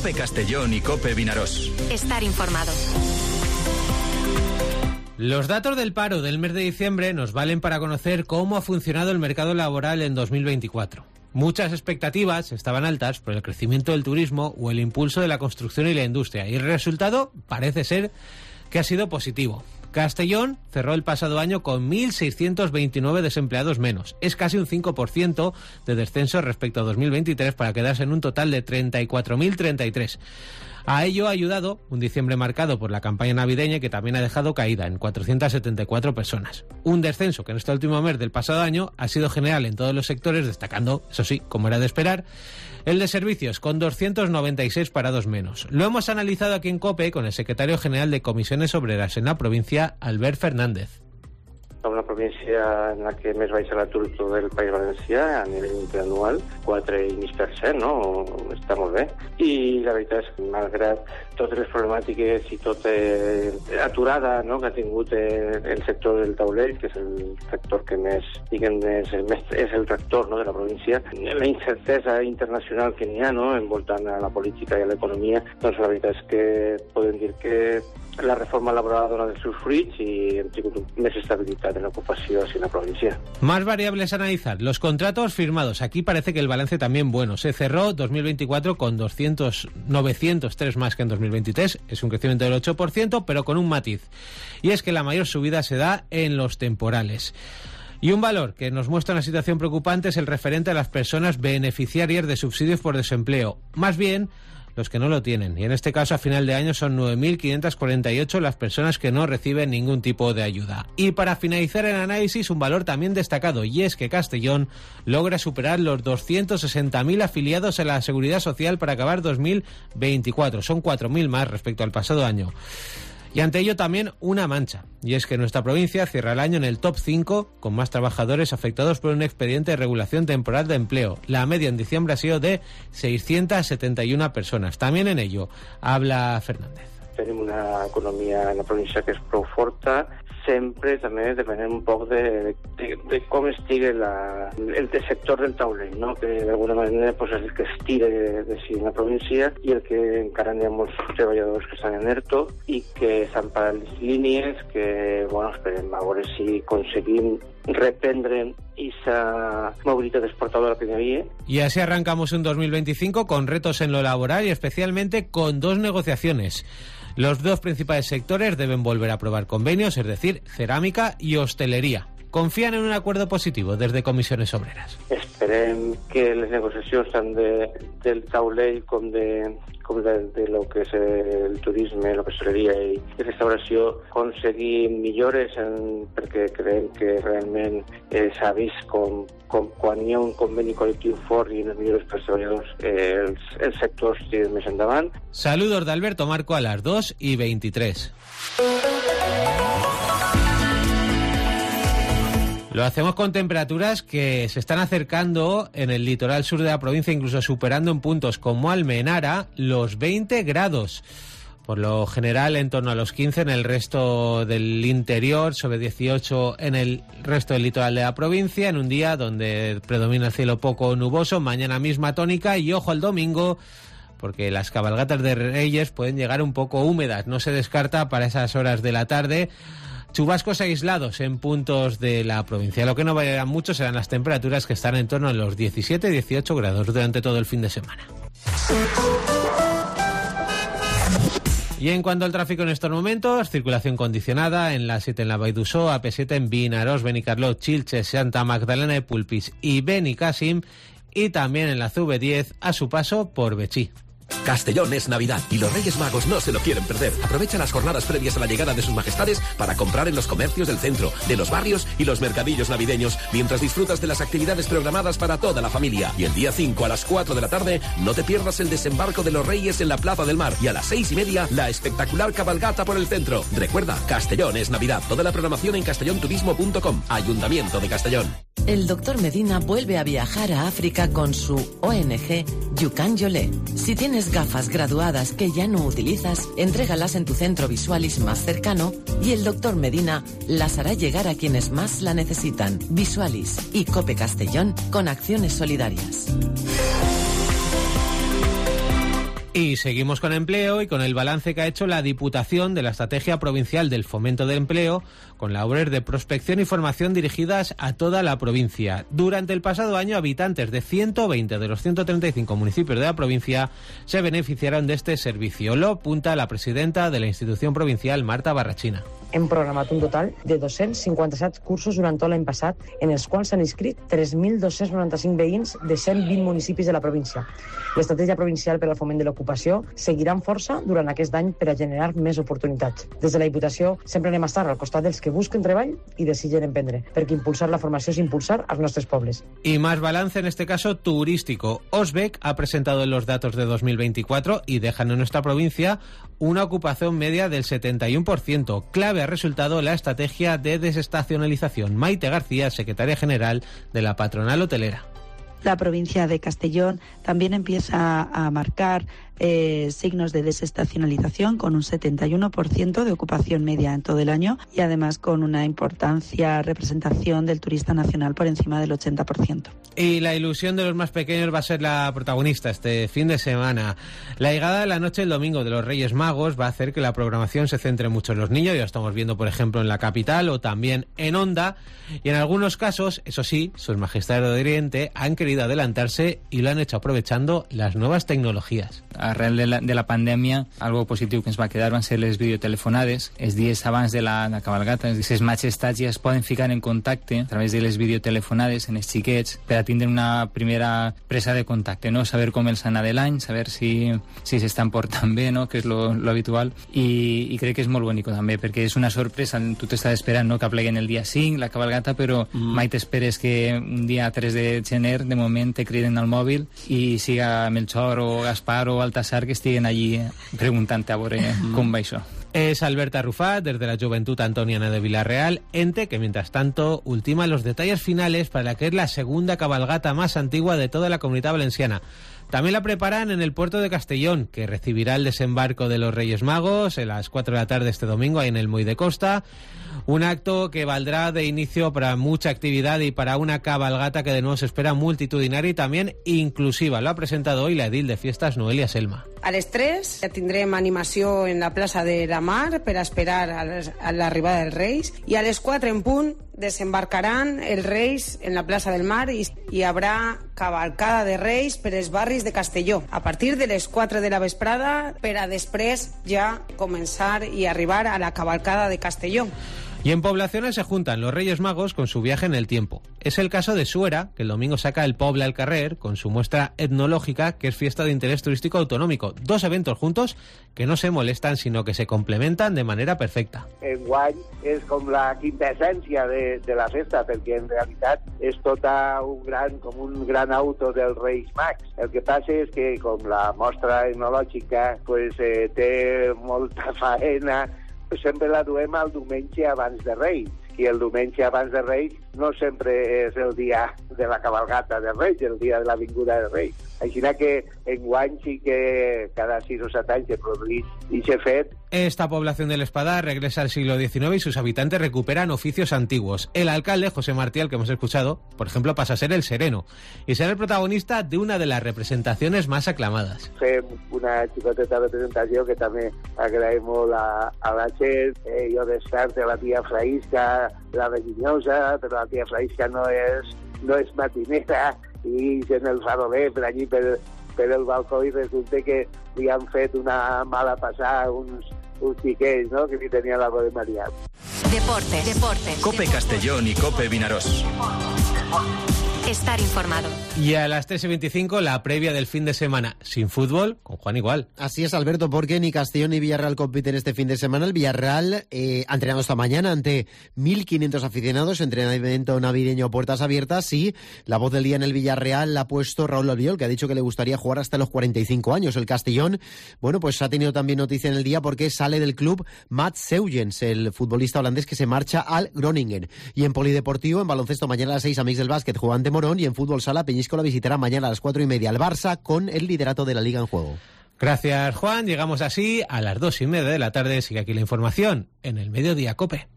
COPE Castellón y COPE Vinarós. Estar informado. Los datos del paro del mes de diciembre nos valen para conocer cómo ha funcionado el mercado laboral en 2024. Muchas expectativas estaban altas por el crecimiento del turismo o el impulso de la construcción y la industria, y el resultado parece ser que ha sido positivo. Castellón cerró el pasado año con 1.629 desempleados menos. Es casi un 5% de descenso respecto a 2023 para quedarse en un total de 34.033. A ello ha ayudado un diciembre marcado por la campaña navideña, que también ha dejado caída en 474 personas. Un descenso que en este último mes del pasado año ha sido general en todos los sectores, destacando, eso sí, como era de esperar, el de servicios, con 296 parados menos. Lo hemos analizado aquí en COPE con el secretario general de Comisiones Obreras en la provincia, Albert Fernández. Una província en la que més baixa l'atur del País Valencià a nivell interanual, 4,5%, no? Està molt bé. I la veritat és que, malgrat totes les problemàtiques i tota aturada, no?, que ha tingut el sector del taulell, que és el sector que més, diguem, és el tractor, no?, de la província, la incertesa internacional que n'hi ha, no?, envoltant a la política i a l'economia, doncs la veritat és que podem dir que la reforma laboral ha donat els seus fruits i hem tingut més estabilitat en l'ocupació en la provincia. Más variables a analizar. Los contratos firmados. Aquí parece que el balance también bueno. Se cerró 2024 con 903 más que en 2023. Es un crecimiento del 8%, pero con un matiz. Y es que la mayor subida se da en los temporales. Y un valor que nos muestra una situación preocupante es el referente a las personas beneficiarias de subsidios por desempleo. Más bien, los que no lo tienen. Y en este caso, a final de año, son 9.548 las personas que no reciben ningún tipo de ayuda. Y para finalizar el análisis, un valor también destacado, y es que Castellón logra superar los 260.000 afiliados a la Seguridad Social para acabar 2024. Son 4.000 más respecto al pasado año. Y ante ello también una mancha, y es que nuestra provincia cierra el año en el top 5 con más trabajadores afectados por un expediente de regulación temporal de empleo. La media en diciembre ha sido de 671 personas. También en ello habla Fernández. Tenim una economia en la província que és prou forta, sempre també depenent un poc de com estigui el sector del taulell, no? Que d'alguna manera pues, és el que estira de si en la província, i el que encara hi ha molts treballadors que estan en ERTO i que estan parant les línies, que bueno, esperem a veure si aconseguim reprendre esa movilidad exportadora que había. Y así arrancamos un 2025 con retos en lo laboral y especialmente con dos negociaciones. Los dos principales sectores deben volver a aprobar convenios, es decir, cerámica y hostelería. Confían en un acuerdo positivo desde Comisiones Obreras. Esperem que les negociacions tant del taulell com de lo que és el turisme, l'hostaleria i la restauració aconseguim millores perquè creiem que realment s'ha vist com quan hi ha un conveni col·lectiu fort i unes millores per als treballadors els sectors tiren més endavant. Saludos de Alberto Marco a las 2:23. Lo hacemos con temperaturas que se están acercando en el litoral sur de la provincia, incluso superando en puntos como Almenara los 20 grados. Por lo general en torno a los 15 en el resto del interior, sobre 18 en el resto del litoral de la provincia, en un día donde predomina el cielo poco nuboso. Mañana misma tónica y ojo al domingo, porque las cabalgatas de Reyes pueden llegar un poco húmedas. No se descarta para esas horas de la tarde chubascos aislados en puntos de la provincia. Lo que no variará mucho serán las temperaturas, que están en torno a los 17-18 grados durante todo el fin de semana. Y en cuanto al tráfico en estos momentos, circulación condicionada en la 7 en la Vall d'Uixó, AP7 en Vinaròs, Benicarló, Xilxes, Santa Magdalena de Pulpis y Benicàssim, y también en la CV10 a su paso por Betxí. Castellón es Navidad y los Reyes Magos no se lo quieren perder. Aprovecha las jornadas previas a la llegada de sus majestades para comprar en los comercios del centro, de los barrios y los mercadillos navideños, mientras disfrutas de las actividades programadas para toda la familia. Y el día 5 a las 4 de la tarde no te pierdas el desembarco de los Reyes en la Plaza del Mar, y a las 6:30 la espectacular cabalgata por el centro. Recuerda, Castellón es Navidad. Toda la programación en castellonturismo.com. Ayuntamiento de Castellón. El doctor Medina vuelve a viajar a África con su ONG Yukan Yolé. Si tienes gafas graduadas que ya no utilizas, entrégalas en tu centro Visualis más cercano y el doctor Medina las hará llegar a quienes más la necesitan. Visualis y COPE Castellón con acciones solidarias. Y seguimos con empleo y con el balance que ha hecho la Diputación de la Estrategia Provincial del Fomento del Empleo, con labores de prospección y formación dirigidas a toda la provincia. Durante el pasado año, habitantes de 120 de los 135 municipios de la provincia se beneficiaron de este servicio. Lo apunta la presidenta de la institución provincial, Marta Barrachina. Hem programat un total de 257 cursos durant tot l'any passat, en els quals s'han inscrit 3.295 veïns de 120 municipis de la província. L'estratègia provincial per al foment de l'ocupació seguirà amb força durant aquest any per a generar més oportunitats. Des de la Diputació sempre anem a estar al costat dels que busquen treball i desitgen emprendre, perquè impulsar la formació és impulsar als nostres pobles. Y más balance, en este caso turístico. Osbec ha presentado los datos de 2024 y dejan en nuestra provincia una ocupación media del 71%. Clave ha resultado la estrategia de desestacionalización. Maite García, secretaria general de la patronal hotelera. La provincia de Castellón también empieza a marcar signos de desestacionalización con un 71% de ocupación media en todo el año y además con una importancia representación del turista nacional por encima del 80%. Y la ilusión de los más pequeños va a ser la protagonista este fin de semana. La llegada de la noche del domingo de los Reyes Magos va a hacer que la programación se centre mucho en los niños. Ya lo estamos viendo, por ejemplo, en la capital o también en Onda. Y en algunos casos, eso sí, sus majestades de Oriente han querido adelantarse y lo han hecho aprovechando las nuevas tecnologías. Arrel de la pandèmia, algo positiu que ens va quedar van ser les videotelefonades. Els dies abans de la cabalgata, les majestats ja es poden ficar en contacte a través de les videotelefonades en els xiquets per a tindre una primera presa de contacte, no? Saber com els ha anat de l'any, saber si s'estan portant bé, no? Que és lo habitual. I crec que és molt bonic també, perquè és una sorpresa. Tu t'estàs esperant, no?, que pleguen el dia 5, la cabalgata, però mai t'esperes que un dia 3 de gener, de moment, te criden al mòbil i siga Melchor o Gaspar o Baltasar que estiguen allí preguntant a veure com va això. Es Alberta Rufat, desde la Juventud Antoniana de Villarreal, ente que mientras tanto ultima los detalles finales para la que es la segunda cabalgata más antigua de toda la Comunidad Valenciana. También la preparan en el puerto de Castellón, que recibirá el desembarco de los Reyes Magos a las 4 de la tarde este domingo, ahí en el Muy de Costa. Un acto que valdrá de inicio para mucha actividad y para una cabalgata que de nuevo se espera multitudinaria y también inclusiva. Lo ha presentado hoy la edil de Fiestas, Noelia Selma. A les 3 tindrem animació en la plaça de la Mar per a esperar a l'arribada dels Reis i a les 4 en punt desembarcaran els Reis en la plaça del Mar i hi haurà cavalcada de Reis per els barris de Castelló a partir de les 4 de la vesprada per a després ja començar i arribar a la cavalcada de Castelló. Y en poblaciones se juntan los Reyes Magos con su viaje en el tiempo. Es el caso de Suera, que el domingo saca el Poble al carrer con su muestra etnológica, que es fiesta de interés turístico autonómico. Dos eventos juntos que no se molestan, sino que se complementan de manera perfecta. Enguany és com la quinta essència de la festa, perquè en realitat és tota un gran auto dels Reis Mags. El que passa és que com la mostra etnològica té molta faena, sempre la duem el diumenge abans de Reis, i el diumenge abans de Reis no sempre és el dia de la cabalgata de Reis, el dia de la vinguda de Reis. Així que enguany sí que cada 6 o 7 anys se produït i s'ha fet. Esta población del Espadà regresa al siglo XIX y sus habitantes recuperan oficios antiguos. El alcalde, José Martí, al que hemos escuchado, por ejemplo, pasa a ser el sereno y será el protagonista de una de las representaciones más aclamadas. Fem una xicoteta representació que també agraïm molt a la gent. Jo desperte la tia Fraïsca, la Reginyosa, però la tia Fraïsca no és matinera, i en el faroler per allí per el balcó i resulta que li han fet una mala passada uns xiquets, no?, que li tenien la de María. Deportes. Cope Castellón y Cope Vinaròs. Estar informado. Y a las 3:25 la previa del fin de semana. Sin fútbol, con Juan Igual. Así es, Alberto, porque ni Castellón ni Villarreal compiten este fin de semana. El Villarreal ha entrenado esta mañana ante 1.500 aficionados, entrenamiento navideño puertas abiertas, y la voz del día en el Villarreal la ha puesto Raúl Albiol, que ha dicho que le gustaría jugar hasta los 45 años. El Castellón, bueno, pues ha tenido también noticia en el día porque sale del club Mats Seugens, el futbolista holandés que se marcha al Groningen. Y en polideportivo, en baloncesto, mañana a las 6 Amics del Básquet juega ante Morón, y en fútbol sala Peñíscola visitará mañana a las 4:30 al Barça con el liderato de la Liga en juego. Gracias, Juan. Llegamos así a las 2:30 de la tarde. Sigue aquí la información en el Mediodía Cope.